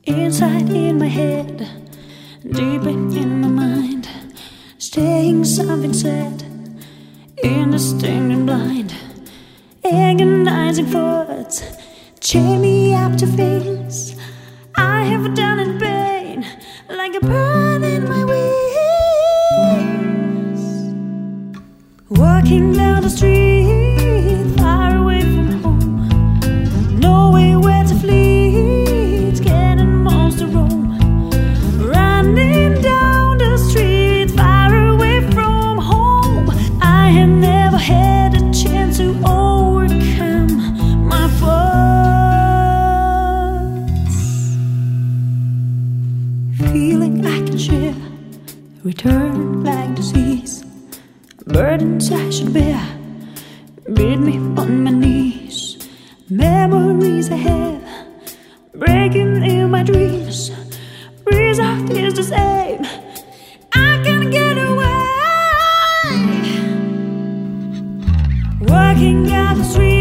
Inside in my head, deep in my mind, staying something said, indistinct and blind, agonizing thoughts chain me up to things I have done in pain, like a burn in my wings. Walking down the street, far away from home, knowing where to flee, it's getting most to roam. Running down the street, far away from home, I have never had a chance to overcome my faults. Feeling I can share, return like disease, burdens I should bear, beat me on my knees. Memories I have, breaking in my dreams. Result is the same, I can't get away. Walking down the street,